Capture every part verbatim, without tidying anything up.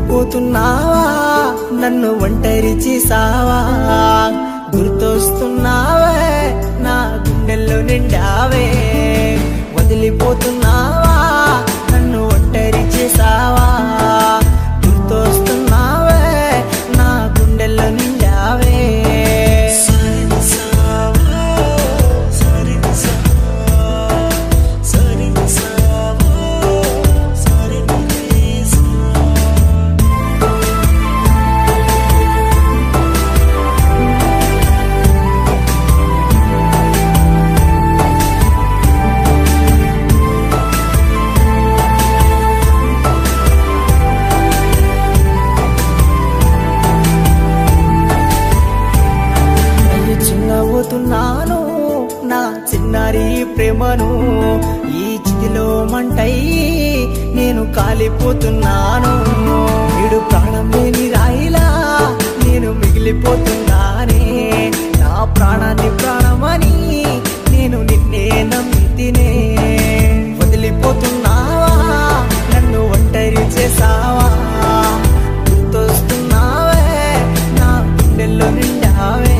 వదిలిపోతున్నావా నన్ను ఒంటరి చేసావా గుర్తొస్తున్నావే నా గుండెల్లో నిండావే వదిలిపోతున్నావా నన్ను ఒంటరి చేసావా గుర్తొస్తున్నావే నా గుండెల్లో నిండావే చిన్నబోతున్నాను నా చిన్నారి ప్రేమను ఈ చితిలో మంటై నేను కాలిపోతున్నాను వీడు ప్రాణం లేని రాయిలా నేను మిగిలిపోతున్నానే నా ప్రాణాన్ని ప్రాణమని నేను నిన్నే నమ్మితినే వదిలిపోతున్నావా నన్ను ఒంటరి చేసావా గుర్తొస్తున్నావే నా గుండెల్లో నిండావే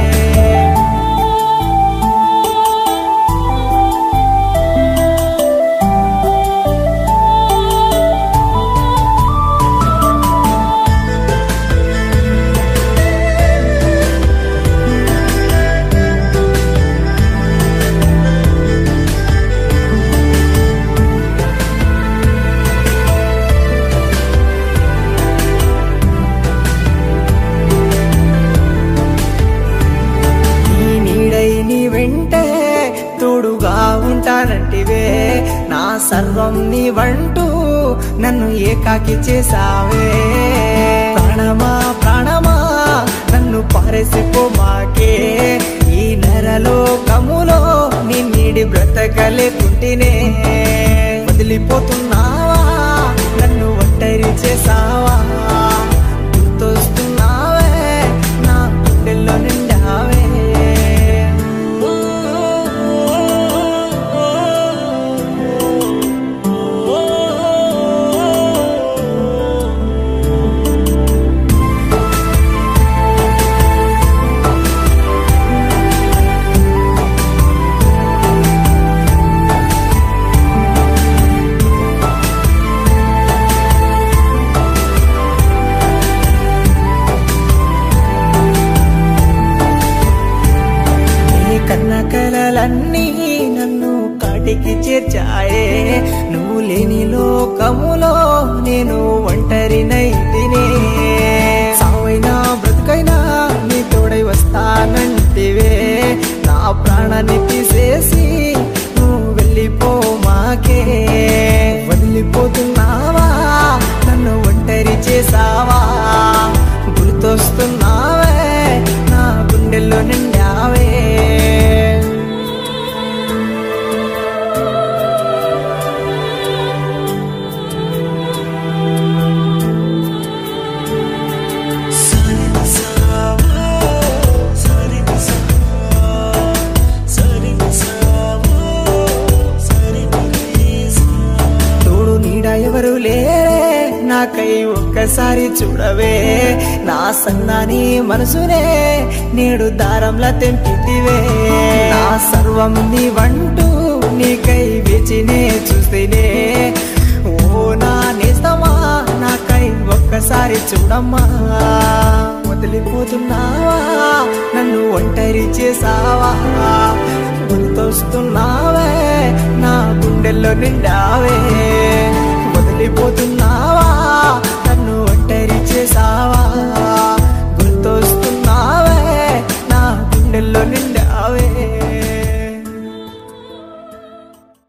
తోడుగా ఉంటానంటివే నా సర్వం నీవంటూ నన్ను ఏకాకి చేసావే ప్రాణమా ప్రాణమా నన్ను పారేసిపోమాకే ఈ నరలోకములో నీ నీడి బ్రతకలేకుంటేనే వదిలిపోతున్నావా నన్ను ఒంటరి చేసావా గుర్తొస్తున్నావే నా గుండెల్లో నిండావే కలలన్నీ నన్ను కాటికి చేర్చాయే నువ్వు లేని లోకములో నేను ఒంటరినైతినే సావైనా బ్రతుకైనా నీ తోడై వస్తానంటివే నా ప్రాణాన్ని తీసేసి నువ్వు వెళ్ళిపోమాకే వదిలిపోతున్నావా నన్ను ఒంటరి చేసావా గుర్తొస్తున్నావే నా గుండెల్లో నిండావే ఎవరు లేరే నాకై ఒక్కసారి చూడవే నా సన్నాని మనసునే నేడు దారంలా తెంపితివే నా సర్వం నీవంటూ నీకై వేచినే చూస్తేనే ఓ నా నేస్తమా నాకై ఒక్కసారి చూడమ్మా వదిలిపోతున్నావా నన్ను ఒంటరి చేసావా గుర్తొస్తున్నావే నా గుండెల్లో నిండావే వదిలిపోతున్నా